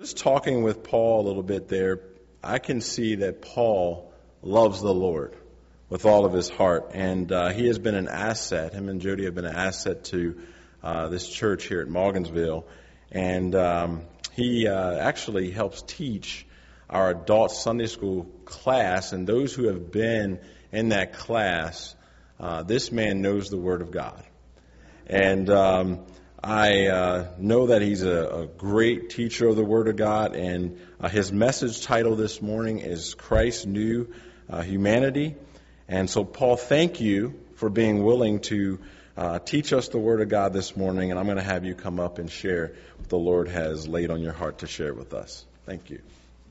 Just talking with Paul a little bit there, I can see that Paul loves the Lord with all of his heart, and he has been an asset. Him and Jody have been an asset to this church here at Morgansville, and he actually helps teach our adult Sunday school class, and those who have been in that class, this man knows the Word of God. And I know that he's a great teacher of the Word of God, and his message title this morning is Christ's New Humanity. And so, Paul, thank you for being willing to teach us the Word of God this morning, and I'm going to have you come up and share what the Lord has laid on your heart to share with us. Thank you.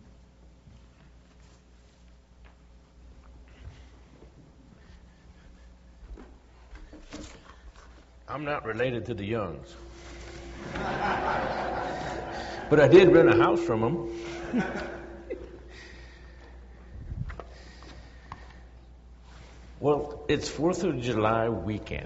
I'm not related to the Youngs. But I did rent a house from them. Well, it's 4th of July weekend.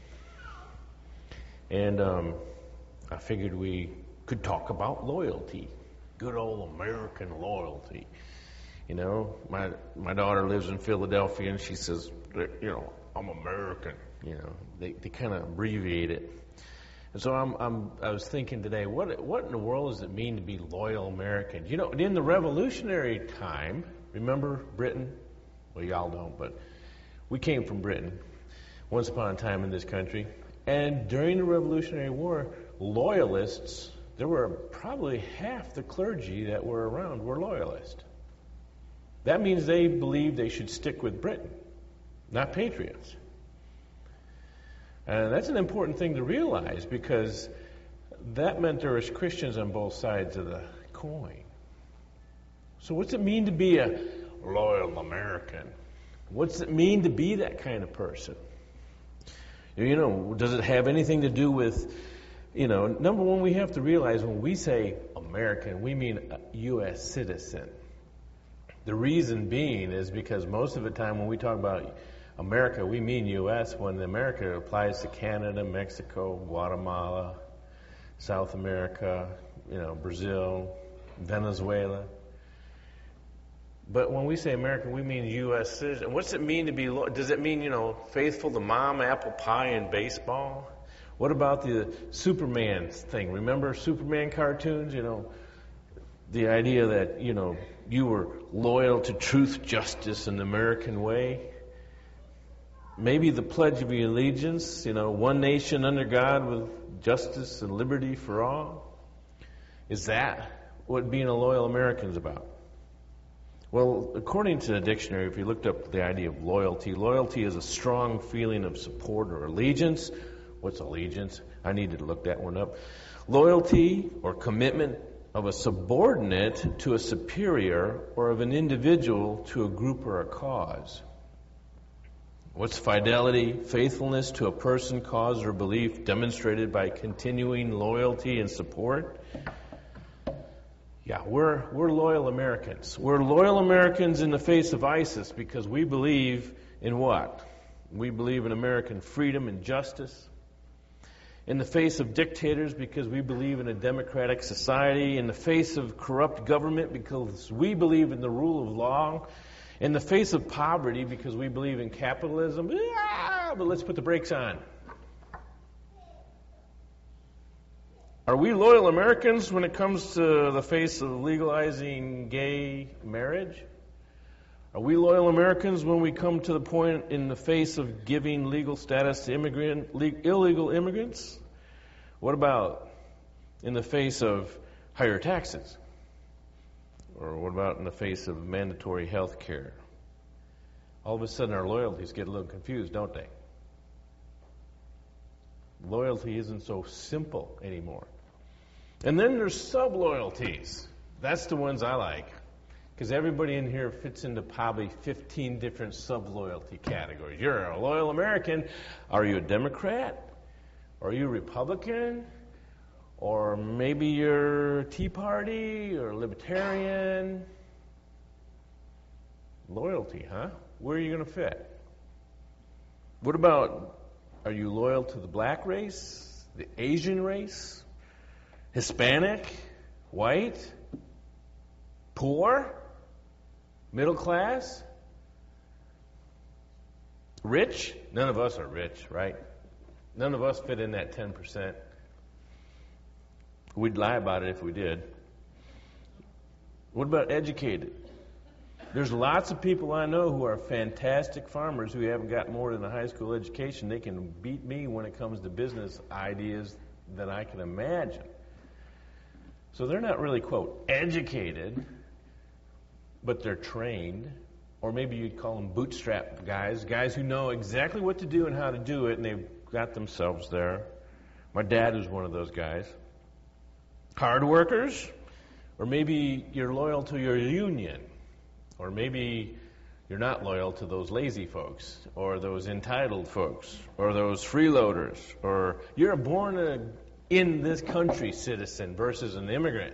And I figured we could talk about loyalty. Good old American loyalty. You know, my daughter lives in Philadelphia, and she says, you know, I'm American. You know, they kind of abbreviate it. And so I was thinking today, what in the world does it mean to be loyal Americans? You know, in the Revolutionary time, remember Britain? Well, y'all don't, but we came from Britain once upon a time in this country. And during the Revolutionary War, loyalists, there were probably half the clergy that were around were loyalists. That means they believed they should stick with Britain, not patriots. And that's an important thing to realize, because that meant there was Christians on both sides of the coin. So what's it mean to be a loyal American? What's it mean to be that kind of person? You know, does it have anything to do with, you know, number one, we have to realize when we say American, we mean a U.S. citizen. The reason being is because most of the time when we talk about America, we mean U.S. when America applies to Canada, Mexico, Guatemala, South America, you know, Brazil, Venezuela. But when we say American, we mean U.S. citizen. What's it mean to be loyal? Does it mean, you know, faithful to mom, apple pie, and baseball? What about the Superman thing? Remember Superman cartoons? You know, the idea that, you know, you were loyal to truth, justice, and the American way. Maybe the Pledge of Allegiance, you know, one nation under God with justice and liberty for all. Is that what being a loyal American is about? Well, according to the dictionary, if you looked up the idea of loyalty, loyalty is a strong feeling of support or allegiance. What's allegiance? I needed to look that one up. Loyalty or commitment of a subordinate to a superior or of an individual to a group or a cause. What's fidelity? Faithfulness to a person, cause, or belief demonstrated by continuing loyalty and support. Yeah, we're loyal Americans. We're loyal Americans in the face of ISIS because we believe in what? We believe in American freedom and justice. In the face of dictators because we believe in a democratic society. In the face of corrupt government because we believe in the rule of law. In the face of poverty because we believe in capitalism. But let's put the brakes on. Are we loyal Americans when it comes to the face of legalizing gay marriage? Are we loyal Americans when we come to the point in the face of giving legal status to illegal immigrants? What about in the face of higher taxes? Or what about in the face of mandatory health care? All of a sudden our loyalties get a little confused, don't they? Loyalty isn't so simple anymore. And then there's sub-loyalties. That's the ones I like. Because everybody in here fits into probably 15 different sub-loyalty categories. You're a loyal American. Are you a Democrat? Are you a Republican? Or maybe you're Tea Party or Libertarian. Loyalty, huh? Where are you going to fit? What about, are you loyal to the black race, the Asian race, Hispanic, white, Poor? Middle class? Rich? None of us are rich, right? None of us fit in that 10%. We'd lie about it if we did. What about educated? There's lots of people I know who are fantastic farmers who haven't got more than a high school education. They can beat me when it comes to business ideas than I can imagine. So they're not really, quote, educated, but they're trained. Or maybe you'd call them bootstrap guys who know exactly what to do and how to do it, and they've got themselves there. My dad was one of those guys. Hard workers, or maybe you're loyal to your union, or maybe you're not loyal to those lazy folks, or those entitled folks, or those freeloaders, or you're a born in this country citizen versus an immigrant,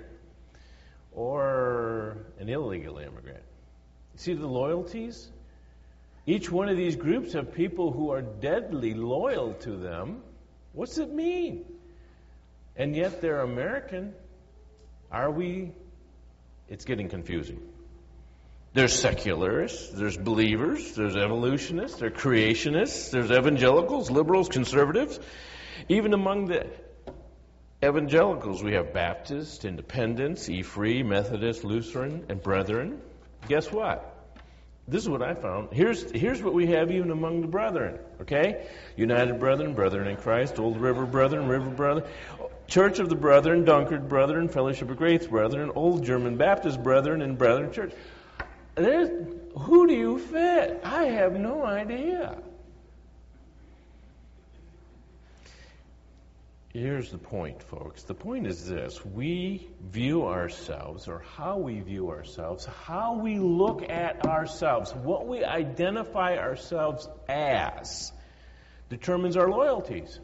or an illegal immigrant. See the loyalties? Each one of these groups have people who are deadly loyal to them. What's it mean? And yet they're American. Are we? It's getting confusing. There's secularists, there's believers, there's evolutionists, there's creationists, there's evangelicals, liberals, conservatives. Even among the evangelicals, we have Baptists, Independents, E-Free, Methodist, Lutheran, and Brethren. Guess what? This is what I found. Here's what we have even among the brethren, okay? United Brethren, Brethren in Christ, Old River Brethren, River Brethren, Church of the Brethren, Dunkard Brethren, Fellowship of Grace Brethren, Old German Baptist Brethren, and Brethren Church. Who do you fit? I have no idea. Here's the point, folks. The point is this. We view ourselves, or how we view ourselves, how we look at ourselves, what we identify ourselves as, determines our loyalties.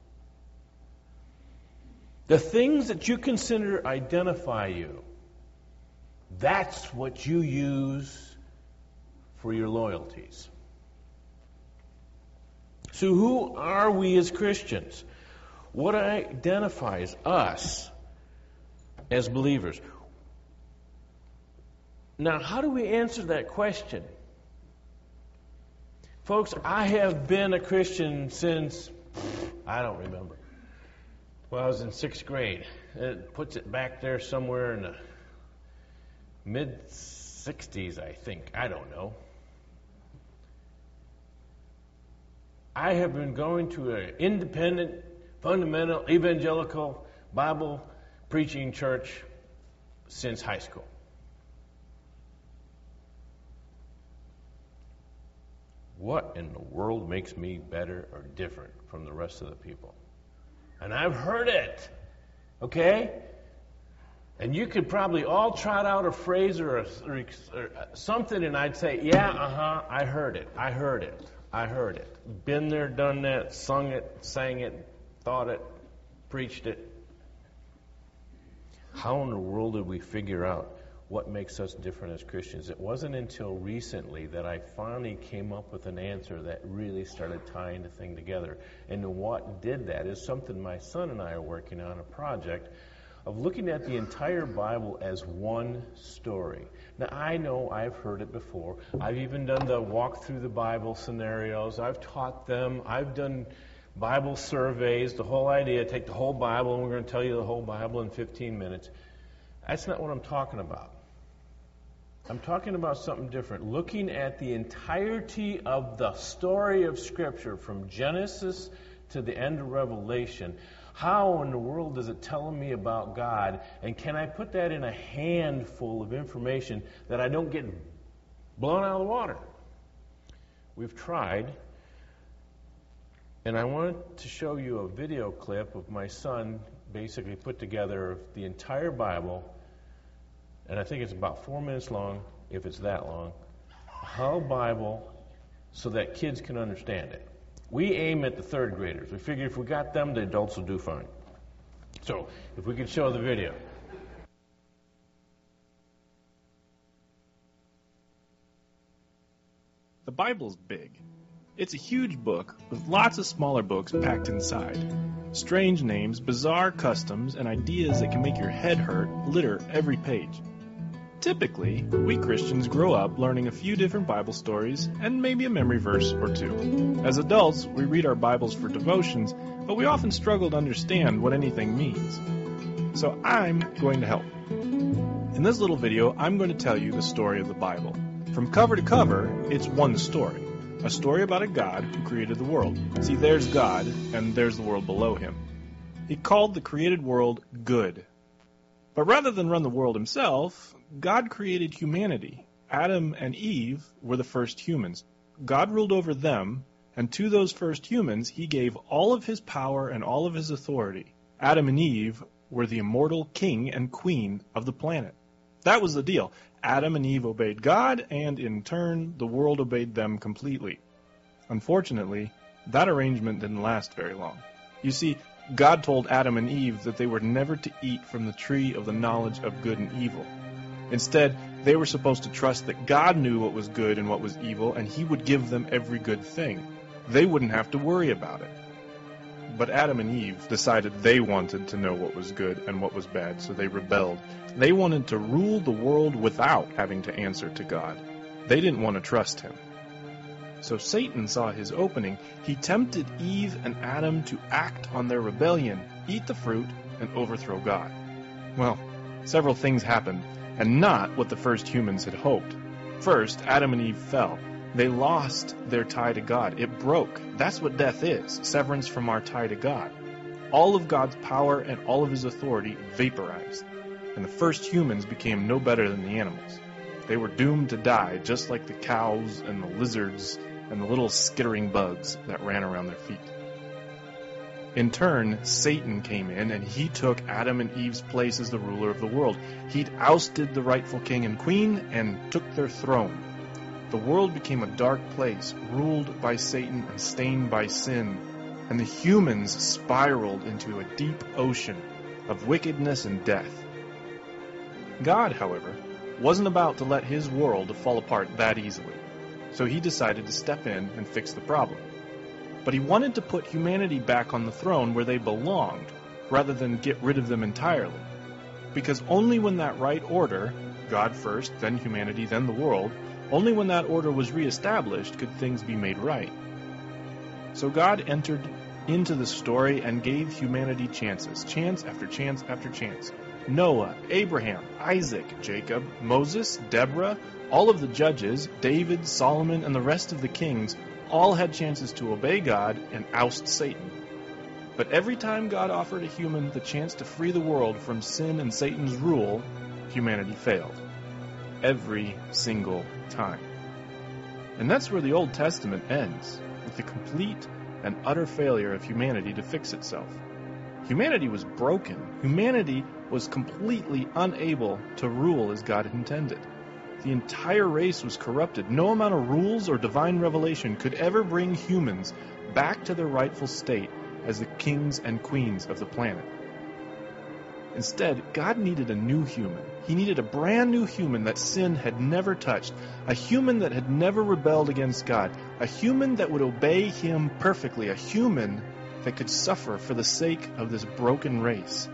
The things that you consider identify you, that's what you use for your loyalties. So who are we as Christians? What identifies us as believers? Now, how do we answer that question? Folks, I have been a Christian since, I don't remember. Well, I was in 6th grade. It puts it back there somewhere in the mid-60s, I think. I don't know. I have been going to an independent, fundamental, evangelical, Bible preaching church since high school. What in the world makes me better or different from the rest of the people? And I've heard it, okay? And you could probably all trot out a phrase or something, and I'd say, yeah, I heard it. Been there, done that, sung it, sang it, thought it, preached it. How in the world did we figure out what makes us different as Christians? It wasn't until recently that I finally came up with an answer that really started tying the thing together. And what did that is something my son and I are working on, a project of looking at the entire Bible as one story. Now, I know I've heard it before. I've even done the walk through the Bible scenarios. I've taught them. I've done Bible surveys. The whole idea, take the whole Bible and we're going to tell you the whole Bible in 15 minutes. That's not what I'm talking about. I'm talking about something different. Looking at the entirety of the story of Scripture from Genesis to the end of Revelation. How in the world is it telling me about God? And can I put that in a handful of information that I don't get blown out of the water? We've tried. And I wanted to show you a video clip of my son basically put together the entire Bible. And I think it's about 4 minutes long, if it's that long. The whole Bible so that kids can understand it. We aim at the 3rd graders. We figure if we got them, the adults will do fine. So, if we could show the video. The Bible's big. It's a huge book with lots of smaller books packed inside. Strange names, bizarre customs, and ideas that can make your head hurt litter every page. Typically, we Christians grow up learning a few different Bible stories and maybe a memory verse or two. As adults, we read our Bibles for devotions, but we often struggle to understand what anything means. So I'm going to help. In this little video, I'm going to tell you the story of the Bible. From cover to cover, it's one story. A story about a God who created the world. See, there's God, and there's the world below him. He called the created world good. But rather than run the world himself, God created humanity. Adam and Eve were the first humans. God ruled over them, and to those first humans, he gave all of his power and all of his authority. Adam and Eve were the immortal king and queen of the planet. That was the deal. Adam and Eve obeyed God, and in turn, the world obeyed them completely. Unfortunately, that arrangement didn't last very long. You see, God told Adam and Eve that they were never to eat from the tree of the knowledge of good and evil. Instead, they were supposed to trust that God knew what was good and what was evil, and he would give them every good thing. They wouldn't have to worry about it. But Adam and Eve decided they wanted to know what was good and what was bad, so they rebelled. They wanted to rule the world without having to answer to God. They didn't want to trust him. So Satan saw his opening. He tempted Eve and Adam to act on their rebellion, eat the fruit, and overthrow God. Well, several things happened, and not what the first humans had hoped. First, Adam and Eve fell. They lost their tie to God. It broke. That's what death is, severance from our tie to God. All of God's power and all of his authority vaporized, and the first humans became no better than the animals. They were doomed to die, just like the cows and the lizards and the little skittering bugs that ran around their feet. In turn, Satan came in, and he took Adam and Eve's place as the ruler of the world. He'd ousted the rightful king and queen and took their throne. The world became a dark place, ruled by Satan and stained by sin, and the humans spiraled into a deep ocean of wickedness and death. God, however, wasn't about to let his world fall apart that easily. So he decided to step in and fix the problem. But he wanted to put humanity back on the throne where they belonged, rather than get rid of them entirely. Because only when that right order, God first, then humanity, then the world, only when that order was reestablished could things be made right. So God entered into the story and gave humanity chances, chance after chance after chance. Noah, Abraham, Isaac, Jacob, Moses, Deborah, all of the judges, David, Solomon, and the rest of the kings all had chances to obey God and oust Satan. But every time God offered a human the chance to free the world from sin and Satan's rule, humanity failed. Every single time. And that's where the Old Testament ends, with the complete and utter failure of humanity to fix itself. Humanity was broken. Humanity was completely unable to rule as God intended. The entire race was corrupted. No amount of rules or divine revelation could ever bring humans back to their rightful state as the kings and queens of the planet. Instead, God needed a new human. He needed a brand new human that sin had never touched, a human that had never rebelled against God, a human that would obey him perfectly, a human that could suffer for the sake of this broken race.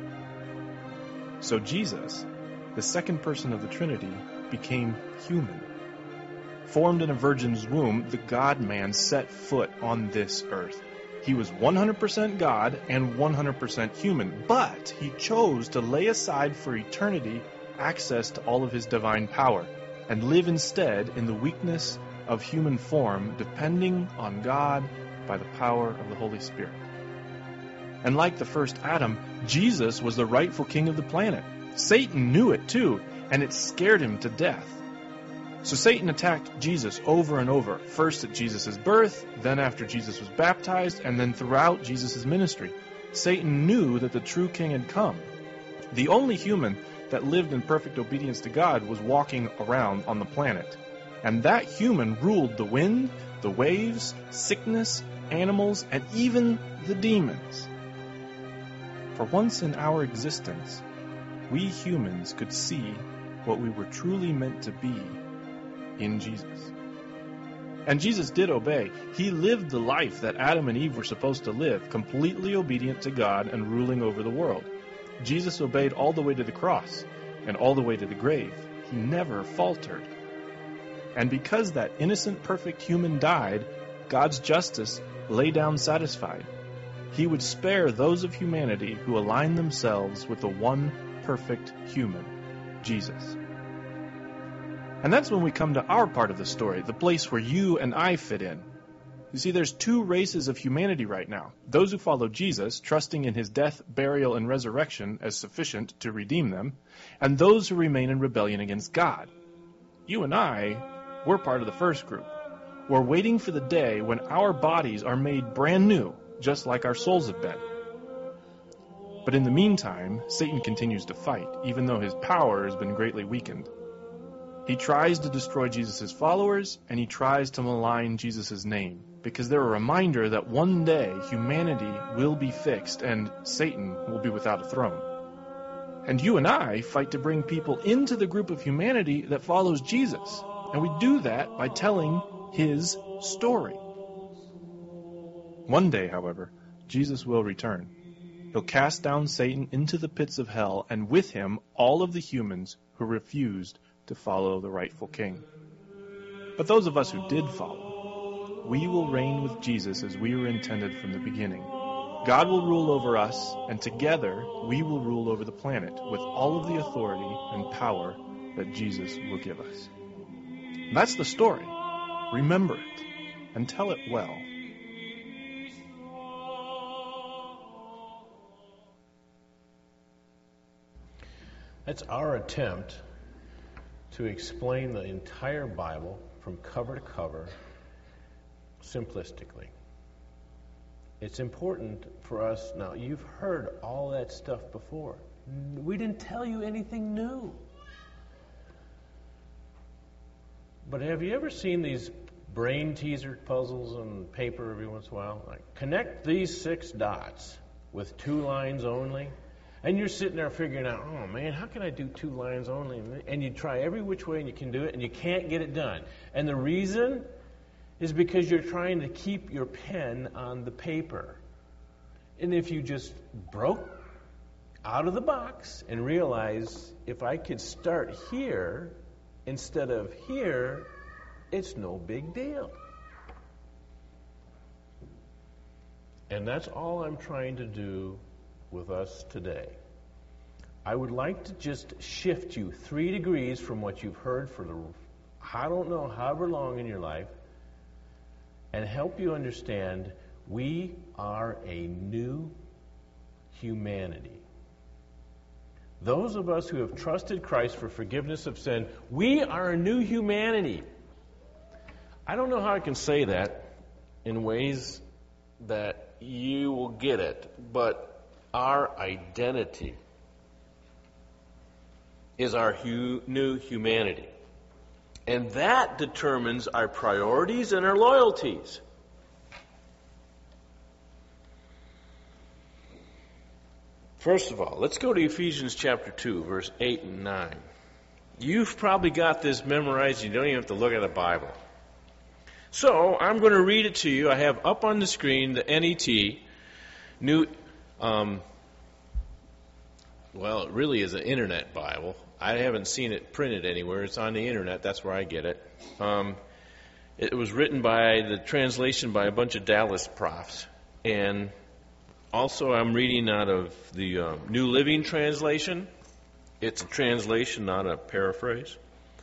So Jesus, the second person of the Trinity, became human. Formed in a virgin's womb, the God-man set foot on this earth. He was 100% God and 100% human, but he chose to lay aside for eternity access to all of his divine power and live instead in the weakness of human form, depending on God by the power of the Holy Spirit. And like the first Adam, Jesus was the rightful king of the planet. Satan knew it too, and it scared him to death. So Satan attacked Jesus over and over, first at Jesus' birth, then after Jesus was baptized, and then throughout Jesus' ministry. Satan knew that the true king had come. The only human that lived in perfect obedience to God was walking around on the planet. And that human ruled the wind, the waves, sickness, animals, and even the demons. For once in our existence, we humans could see what we were truly meant to be in Jesus. And Jesus did obey. He lived the life that Adam and Eve were supposed to live, completely obedient to God and ruling over the world. Jesus obeyed all the way to the cross and all the way to the grave. He never faltered. And because that innocent, perfect human died, God's justice lay down satisfied. He would spare those of humanity who align themselves with the one perfect human, Jesus. And that's when we come to our part of the story, the place where you and I fit in. You see, there's two races of humanity right now. Those who follow Jesus, trusting in his death, burial, and resurrection as sufficient to redeem them, and those who remain in rebellion against God. You and I, we're part of the first group. We're waiting for the day when our bodies are made brand new, just like our souls have been. But in the meantime, Satan continues to fight, even though his power has been greatly weakened. He tries to destroy Jesus' followers, and he tries to malign Jesus' name, because they're a reminder that one day humanity will be fixed and Satan will be without a throne. And you and I fight to bring people into the group of humanity that follows Jesus, and we do that by telling his story. One day, however, Jesus will return. He'll cast down Satan into the pits of hell, and with him all of the humans who refused to follow the rightful king. But those of us who did follow, we will reign with Jesus as we were intended from the beginning. God will rule over us, and together we will rule over the planet with all of the authority and power that Jesus will give us. And that's the story. Remember it, and tell it well. That's our attempt to explain the entire Bible from cover to cover simplistically. It's important for us now. You've heard all that stuff before. We didn't tell you anything new. But have you ever seen these brain teaser puzzles on paper every once in a while? Like, connect these 6 dots with 2 lines only. And you're sitting there figuring out, oh man, how can I do 2 lines only? And you try every which way and you can do it and you can't get it done. And the reason is because you're trying to keep your pen on the paper. And if you just broke out of the box and realize if I could start here instead of here, it's no big deal. And that's all I'm trying to do with us today. I would like to just shift you 3 degrees from what you've heard for I don't know, however long in your life, and help you understand we are a new humanity. Those of us who have trusted Christ for forgiveness of sin, we are a new humanity. I don't know how I can say that in ways that you will get it, but our identity is our new humanity. And that determines our priorities and our loyalties. First of all, let's go to Ephesians chapter 2, verse 8 and 9. You've probably got this memorized. You don't even have to look at a Bible. So, I'm going to read it to you. I have up on the screen the NET, New... well, it really is an internet Bible. I haven't seen it printed anywhere. It's on the internet. That's where I get it. It was written by the translation by a bunch of Dallas profs. And also I'm reading out of the New Living Translation. It's a translation, not a paraphrase.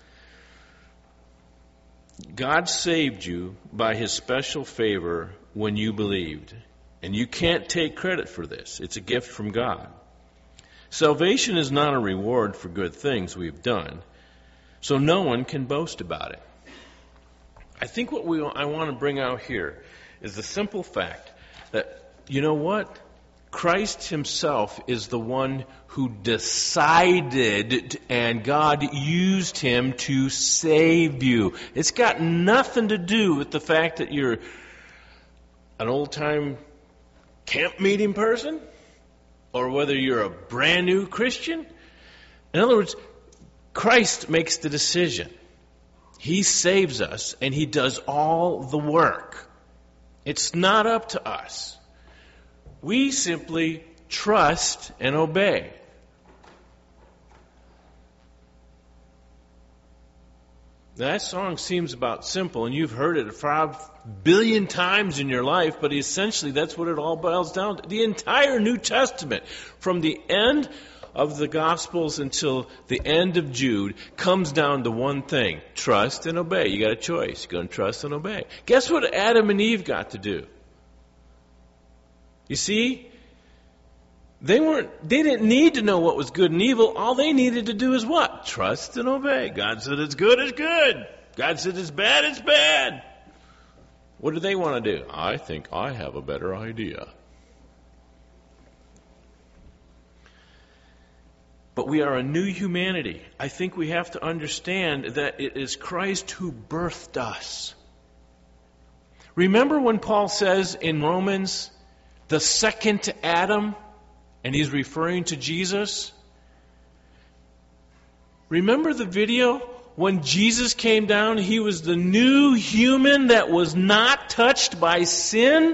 God saved you by his special favor when you believed. And you can't take credit for this. It's a gift from God. Salvation is not a reward for good things we've done, so no one can boast about it. I think what I want to bring out here is the simple fact that, you know what? Christ himself is the one who decided, and God used him to save you. It's got nothing to do with the fact that you're an old-time camp meeting person, or whether you're a brand new Christian. In other words, Christ makes the decision. He saves us, and he does all the work. It's not up to us. We simply trust and obey. That song seems about simple, and you've heard it 5 billion times in your life, but essentially that's what it all boils down to. The entire New Testament, from the end of the Gospels until the end of Jude, comes down to one thing: trust and obey. You got a choice. You're going to trust and obey. Guess what Adam and Eve got to do? You see, they didn't need to know what was good and evil. All they needed to do is what? Trust and obey. God said it's good, it's good. God said it's bad, it's bad. What do they want to do? I think I have a better idea. But we are a new humanity. I think we have to understand that it is Christ who birthed us. Remember when Paul says in Romans, the second Adam, and he's referring to Jesus? Remember the video? When Jesus came down, he was the new human that was not touched by sin.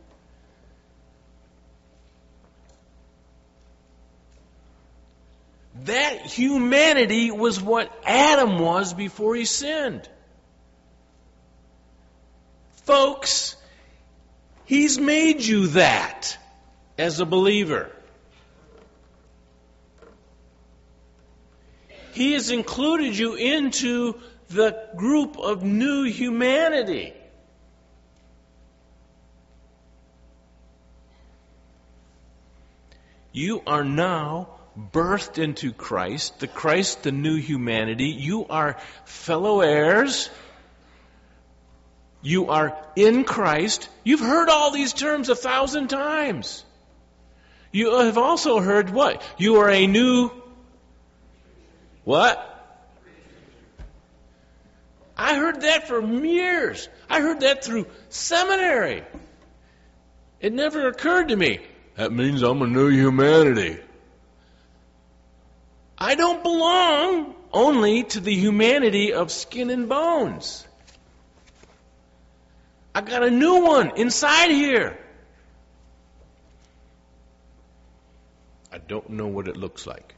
That humanity was what Adam was before he sinned. Folks, he's made you that as a believer. He has included you into the group of new humanity. You are now birthed into Christ, the new humanity. You are fellow heirs. You are in Christ. You've heard all these terms 1,000 times. You have also heard what? You are a new what? I heard that for years. I heard that through seminary. It never occurred to me. That means I'm a new humanity. I don't belong only to the humanity of skin and bones. I got a new one inside here. I don't know what it looks like.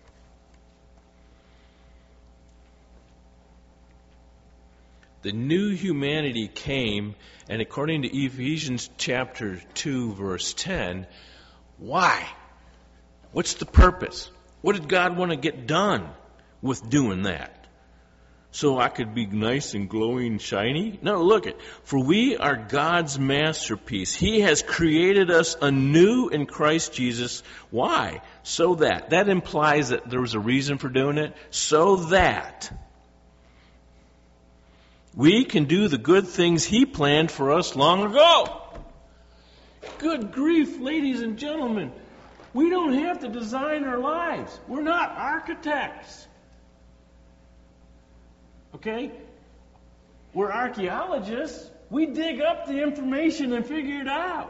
The new humanity came, and according to Ephesians chapter 2, verse 10, why? What's the purpose? What did God want to get done with doing that? So I could be nice and glowing, shiny? No, look it. For we are God's masterpiece. He has created us anew in Christ Jesus. Why? So that. That implies that there was a reason for doing it. So that we can do the good things He planned for us long ago. Good grief, ladies and gentlemen. We don't have to design our lives. We're not architects. Okay? We're archaeologists. We dig up the information and figure it out.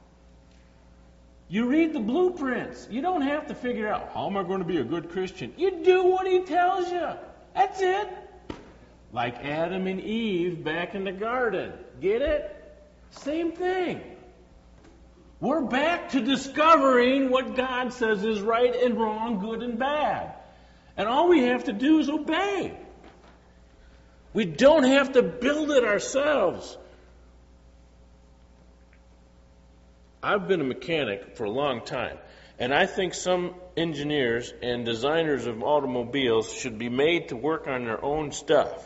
You read the blueprints. You don't have to figure out, how am I going to be a good Christian? You do what He tells you. That's it. Like Adam and Eve back in the garden. Get it? Same thing. We're back to discovering what God says is right and wrong, good and bad. And all we have to do is obey. We don't have to build it ourselves. I've been a mechanic for a long time, and I think some engineers and designers of automobiles should be made to work on their own stuff.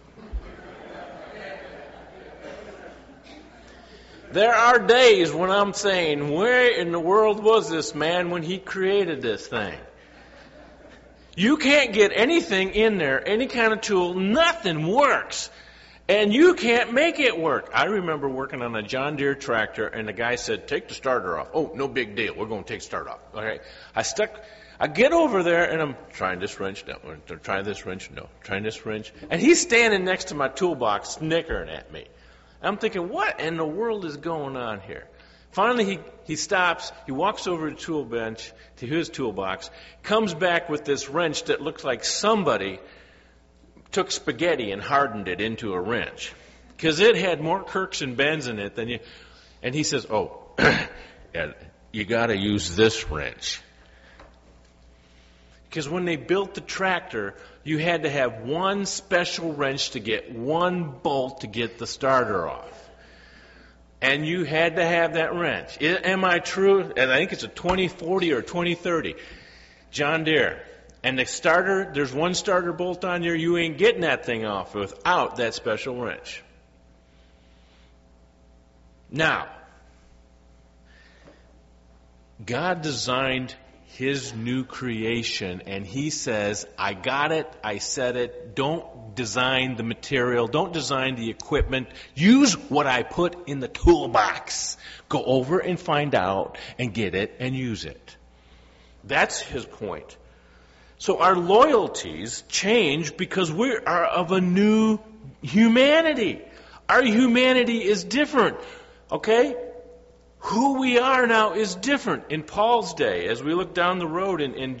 There are days when I'm saying, where in the world was this man when he created this thing? You can't get anything in there, any kind of tool, nothing works. And you can't make it work. I remember working on a John Deere tractor, and the guy said, take the starter off. Oh, no big deal. We're going to take the starter off. Okay. I get over there, and I'm trying this wrench, no, trying this wrench, no, trying this wrench. And he's standing next to my toolbox, snickering at me. I'm thinking, what in the world is going on here? Finally, he stops. He walks over to the tool bench, to his toolbox, comes back with this wrench that looks like somebody took spaghetti and hardened it into a wrench. Because it had more kirks and bends in it than you... And he says, oh, you got to use this wrench. Because when they built the tractor, you had to have one special wrench to get one bolt to get the starter off. And you had to have that wrench. Am I true? And I think it's a 2040 or 2030 John Deere. And the starter, there's one starter bolt on there. You ain't getting that thing off without that special wrench. Now, God designed His new creation, and He says, I got it, I said it, don't design the material, don't design the equipment, use what I put in the toolbox. Go over and find out and get it and use it. That's His point. So our loyalties change because we are of a new humanity. Our humanity is different, okay? Who we are now is different. In Paul's day, as we look down the road in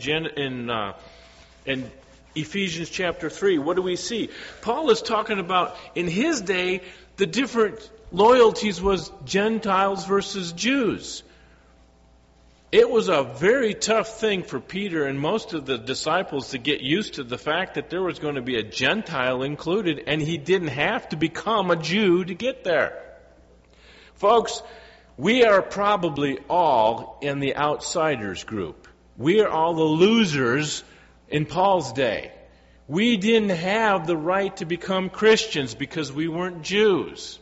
Ephesians chapter 3, what do we see? Paul is talking about, in his day, the different loyalties was Gentiles versus Jews. It was a very tough thing for Peter and most of the disciples to get used to the fact that there was going to be a Gentile included, and he didn't have to become a Jew to get there. Folks, we are probably all in the outsiders group. We are all the losers in Paul's day. We didn't have the right to become Christians because we weren't Jews.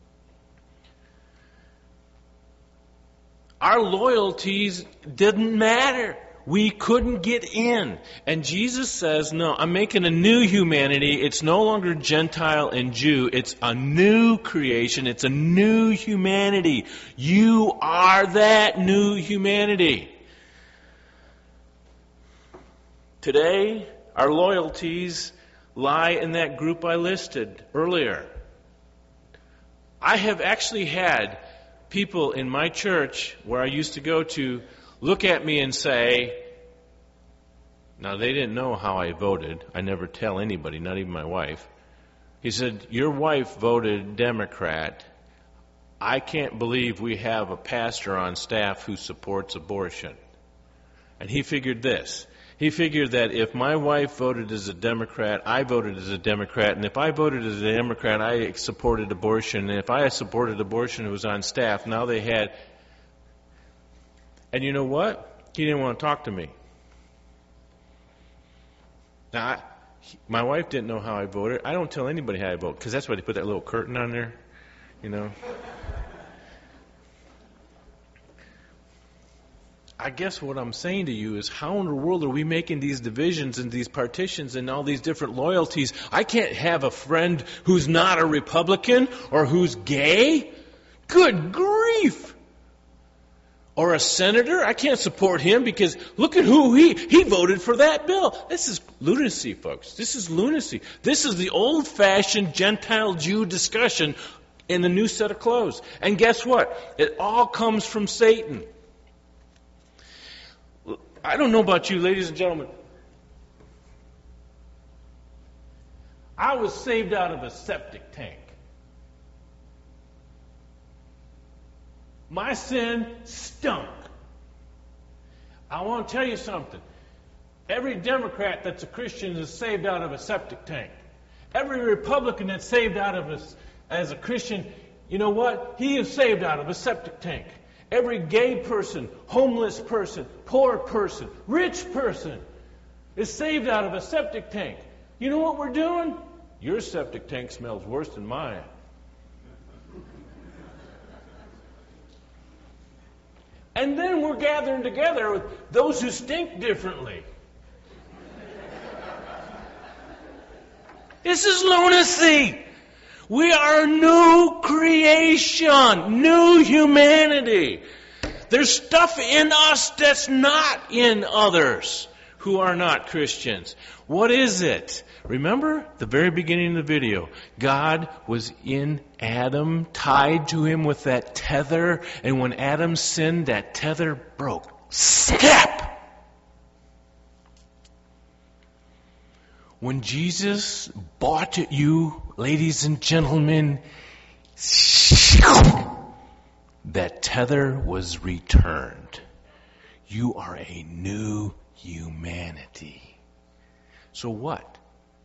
Our loyalties didn't matter. We couldn't get in. And Jesus says, no, I'm making a new humanity. It's no longer Gentile and Jew. It's a new creation. It's a new humanity. You are that new humanity. Today, our loyalties lie in that group I listed earlier. I have actually had people in my church where I used to go to look at me and say, now they didn't know how I voted. I never tell anybody, not even my wife. He said, your wife voted Democrat. I can't believe we have a pastor on staff who supports abortion. And he figured this. He figured that if my wife voted as a Democrat, I voted as a Democrat, and if I voted as a Democrat, I supported abortion, and if I supported abortion, it was on staff. Now they had... And you know what? He didn't want to talk to me. Now, my wife didn't know how I voted. I don't tell anybody how I vote, because that's why they put that little curtain on there, you know. I guess what I'm saying to you is, how in the world are we making these divisions and these partitions and all these different loyalties? I can't have a friend who's not a Republican or who's gay. Good grief! Or a senator, I can't support him because look at who he voted for that bill. This is lunacy, folks. This is lunacy. This is the old-fashioned Gentile-Jew discussion in a new set of clothes. And guess what? It all comes from Satan. I don't know about you, ladies and gentlemen. I was saved out of a septic tank. My sin stunk. I want to tell you something. Every Democrat that's a Christian is saved out of a septic tank. Every Republican that's saved out of as a Christian, you know what? He is saved out of a septic tank. Every gay person, homeless person, poor person, rich person is saved out of a septic tank. You know what we're doing? Your septic tank smells worse than mine. And then we're gathering together with those who stink differently. This is lunacy. We are a new creation, new humanity. There's stuff in us that's not in others who are not Christians. What is it? Remember the very beginning of the video. God was in Adam, tied to him with that tether, and when Adam sinned, that tether broke. Snap! When Jesus bought you, ladies and gentlemen, that tether was returned. You are a new humanity. So what?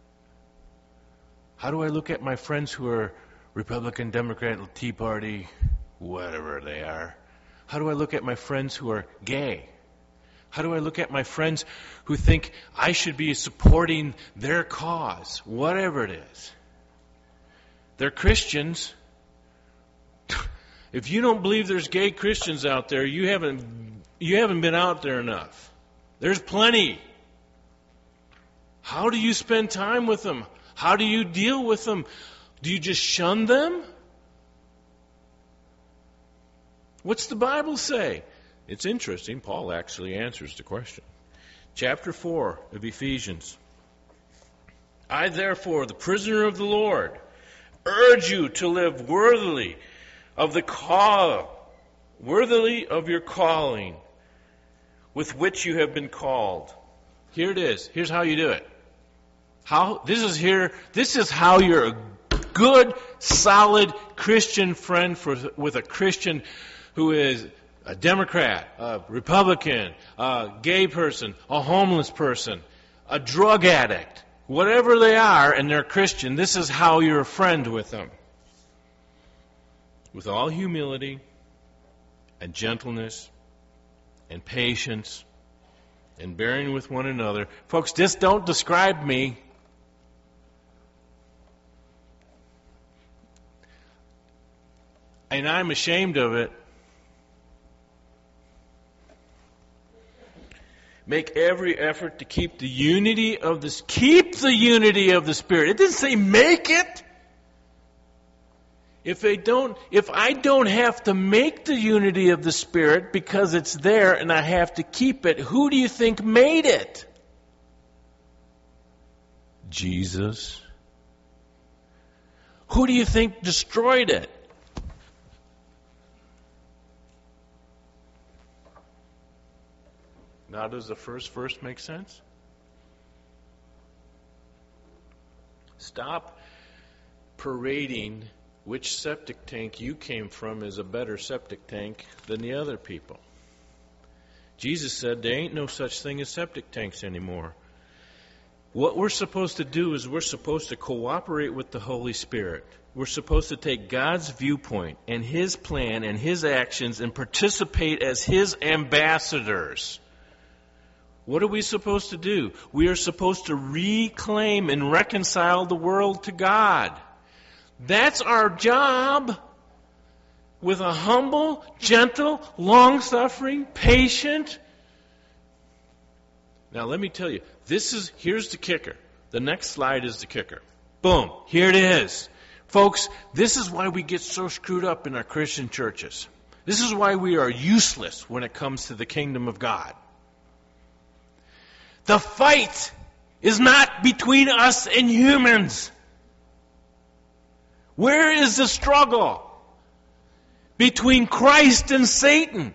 How do I look at my friends who are Republican, Democrat, Tea Party, whatever they are? How do I look at my friends who are gay? How do I look at my friends who think I should be supporting their cause, whatever it is? They're Christians. If you don't believe there's gay Christians out there, you haven't been out there enough. There's plenty. How do you spend time with them? How do you deal with them? Do you just shun them? What's the Bible say? It's interesting. Paul actually answers the question. Chapter 4 of Ephesians. I, therefore, the prisoner of the Lord, urge you to live worthily of your calling with which you have been called. Here it is. Here's how you do it. This is how you're a good, solid Christian friend with a Christian who is a Democrat, a Republican, a gay person, a homeless person, a drug addict. Whatever they are and they're Christian, this is how you're a friend with them. With all humility and gentleness and patience and bearing with one another. Folks, just don't describe me. And I'm ashamed of it. Make every effort to keep the unity of the Spirit. It didn't say make it. If I don't have to make the unity of the Spirit because it's there and I have to keep it, who do you think made it? Jesus. Who do you think destroyed it? Now, does the first verse make sense? Stop parading which septic tank you came from is a better septic tank than the other people. Jesus said there ain't no such thing as septic tanks anymore. What we're supposed to do is we're supposed to cooperate with the Holy Spirit. We're supposed to take God's viewpoint and His plan and His actions and participate as His ambassadors. What are we supposed to do? We are supposed to reclaim and reconcile the world to God. That's our job. With a humble, gentle, long-suffering, patient. Now let me tell you, here's the kicker. The next slide is the kicker. Boom, here it is. Folks, this is why we get so screwed up in our Christian churches. This is why we are useless when it comes to the kingdom of God. The fight is not between us and humans. Where is the struggle? Between Christ and Satan.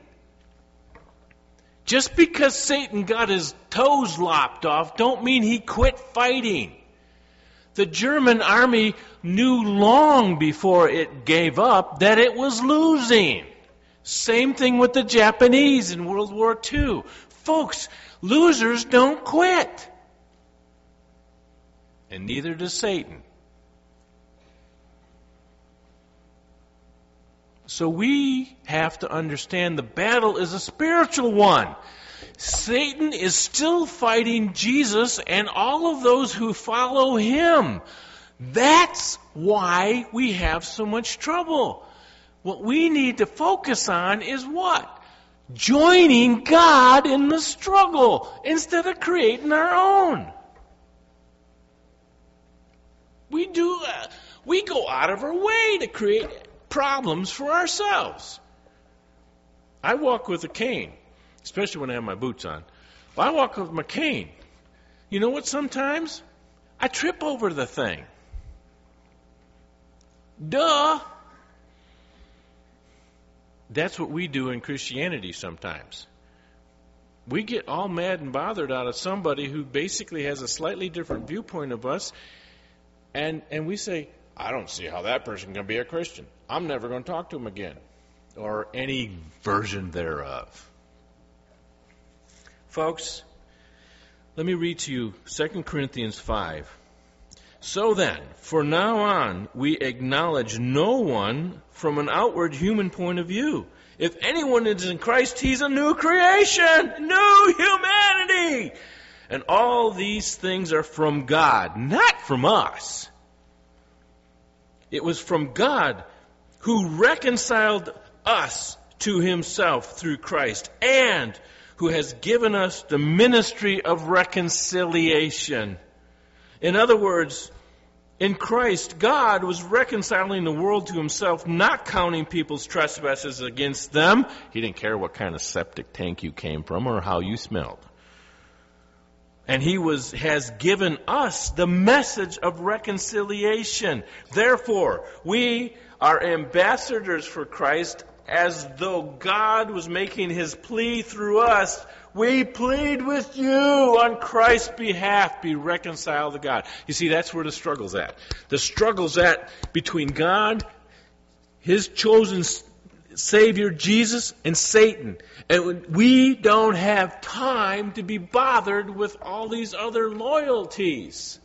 Just because Satan got his toes lopped off, don't mean he quit fighting. The German army knew long before it gave up that it was losing. Same thing with the Japanese in World War II. Folks, losers don't quit. And neither does Satan. So we have to understand the battle is a spiritual one. Satan is still fighting Jesus and all of those who follow him. That's why we have so much trouble. What we need to focus on is what? Joining God in the struggle instead of creating our own. We go out of our way to create problems for ourselves. I walk with a cane, especially when I have my boots on. Well, I walk with my cane. You know what? Sometimes I trip over the thing. Duh. That's what we do in Christianity sometimes. We get all mad and bothered out of somebody who basically has a slightly different viewpoint of us, and we say, I don't see how that person can be a Christian. I'm never going to talk to him again. Or any version thereof. Folks, Let me read to you 2 Corinthians 5. So then, from now on, we acknowledge no one from an outward human point of view. If anyone is in Christ, he's a new creation, new humanity. And all these things are from God, not from us. It was from God who reconciled us to himself through Christ, and who has given us the ministry of reconciliation. In other words, in Christ, God was reconciling the world to himself, not counting people's trespasses against them. He didn't care what kind of septic tank you came from or how you smelled. And he has given us the message of reconciliation. Therefore, we are ambassadors for Christ, as though God was making his plea through us. We plead with you on Christ's behalf, be reconciled to God. You see, that's where the struggle's at. The struggle's at between God, his chosen Savior, Jesus, and Satan. And we don't have time to be bothered with all these other loyalties.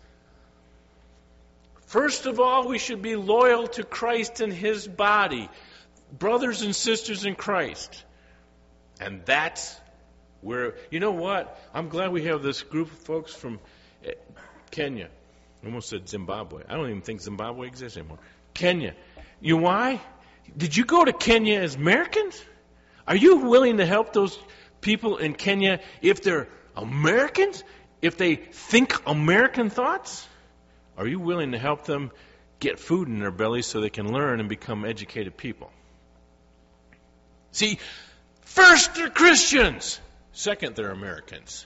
First of all, we should be loyal to Christ and his body. Brothers and sisters in Christ. And that's where, you know what? I'm glad we have this group of folks from Kenya. I almost said Zimbabwe. I don't even think Zimbabwe exists anymore. Kenya. You know why? Did you go to Kenya as Americans? Are you willing to help those people in Kenya if they're Americans? If they think American thoughts? Are you willing to help them get food in their bellies so they can learn and become educated people? See, first they're Christians. Second, they're Americans.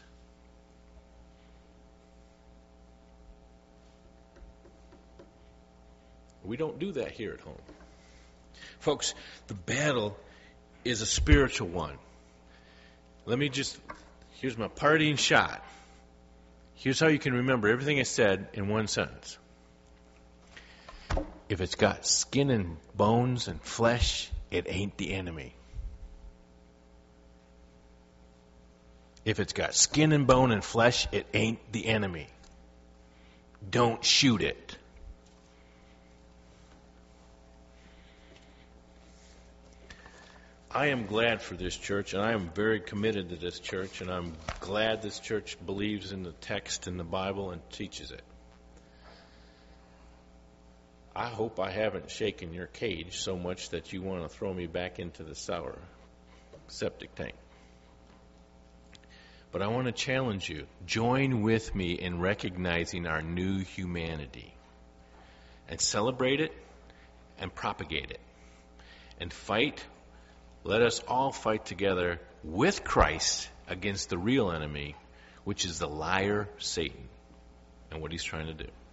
We don't do that here at home. Folks, the battle is a spiritual one. Here's my parting shot. Here's how you can remember everything I said in one sentence. If it's got skin and bones and flesh, it ain't the enemy. If it's got skin and bone and flesh, it ain't the enemy. Don't shoot it. I am glad for this church, and I am very committed to this church, and I'm glad this church believes in the text in the Bible and teaches it. I hope I haven't shaken your cage so much that you want to throw me back into the sour septic tank. But I want to challenge you. Join with me in recognizing our new humanity. And celebrate it and propagate it. And fight. Let us all fight together with Christ against the real enemy, which is the liar, Satan, and what he's trying to do.